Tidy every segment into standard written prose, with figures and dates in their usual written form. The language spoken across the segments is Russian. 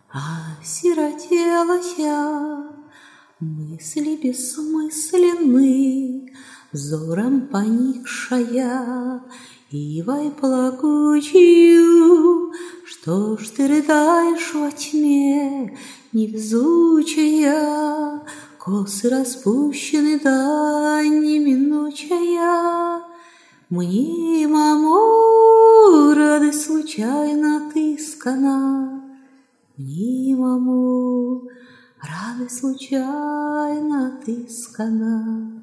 Осиротелась я, мысли бессмысленны, взором поникшая, ивой плакучую. Что ж ты рыдаешь во тьме, невезучая, косы распущены, да неминучая? Мнимому радость случайно отыскана, мнимому радость случайно отыскана.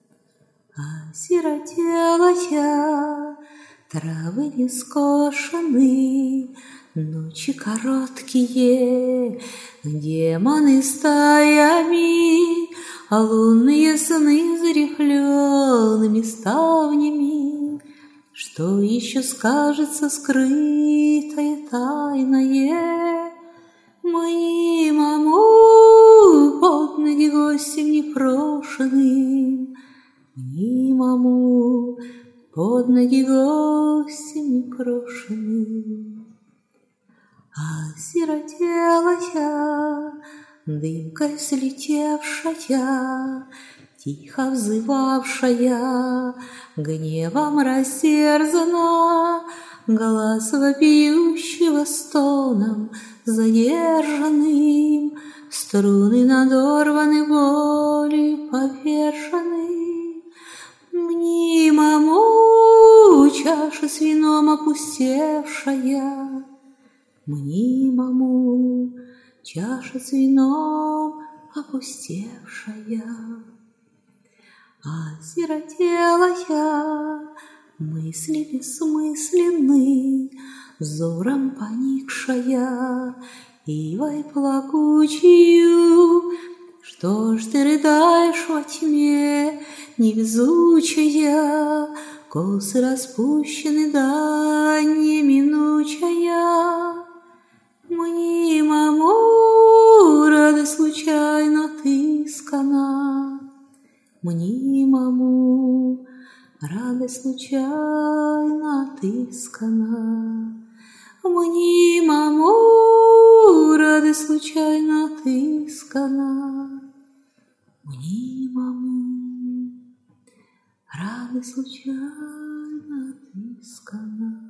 Осиротелась я, травы не скошены, ночи короткие, демоны стаями, а лунные сны зарифленными ставнями. Что еще скажется скрытое, тайное мнимому под ноги гостем непрошенным, мнимому под ноги гостем непрошенным? Осиротелась я, дымкой слетевшая, тихо взывавшая, гневом растерзана, глаз вопиющего стоном задержанным, струны надорваны, боли повержены. Мнимому чаша с вином опустевшая, мнимому чаша с вином опустевшая. Осиротелась я, мысли бессмысленны, взором поникшая, ивой плакучую. Что ж ты рыдаешь во тьме, невезучая, косы распущены, да неминучая? Мнимому радость случайно отыскана, мнимому радость случайно отыскана, мнимому радость случайно отыскана, мнимому радость случайно отыскана.